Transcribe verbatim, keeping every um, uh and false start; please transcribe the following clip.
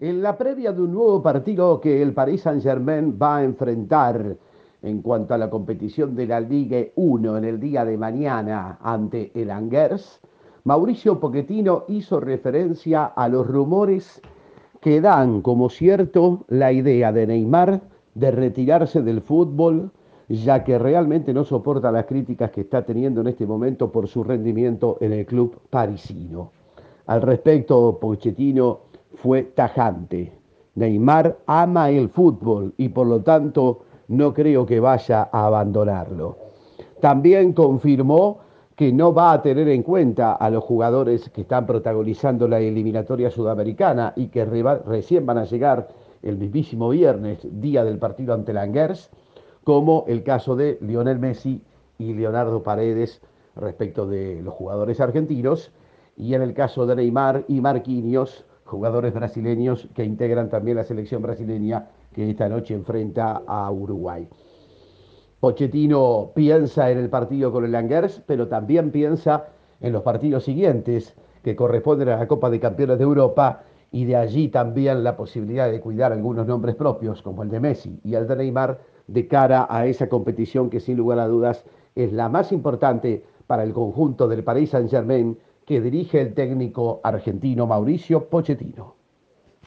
En la previa de un nuevo partido que el Paris Saint-Germain va a enfrentar en cuanto a la competición de la Ligue uno en el día de mañana ante el Angers, Mauricio Pochettino hizo referencia a los rumores que dan como cierto la idea de Neymar de retirarse del fútbol, ya que realmente no soporta las críticas que está teniendo en este momento por su rendimiento en el club parisino. Al respecto, Pochettino fue tajante. Neymar ama el fútbol y por lo tanto no creo que vaya a abandonarlo. También confirmó que no va a tener en cuenta a los jugadores que están protagonizando la eliminatoria sudamericana y que recién van a llegar el mismísimo viernes, día del partido ante Langers, como el caso de Lionel Messi y Leonardo Paredes respecto de los jugadores argentinos, y en el caso de Neymar y Marquinhos, jugadores brasileños que integran también la selección brasileña que esta noche enfrenta a Uruguay. Pochettino piensa en el partido con el Langers, pero también piensa en los partidos siguientes que corresponden a la Copa de Campeones de Europa y de allí también la posibilidad de cuidar algunos nombres propios como el de Messi y el de Neymar de cara a esa competición que sin lugar a dudas es la más importante para el conjunto del Paris Saint-Germain que dirige el técnico argentino Mauricio Pochettino.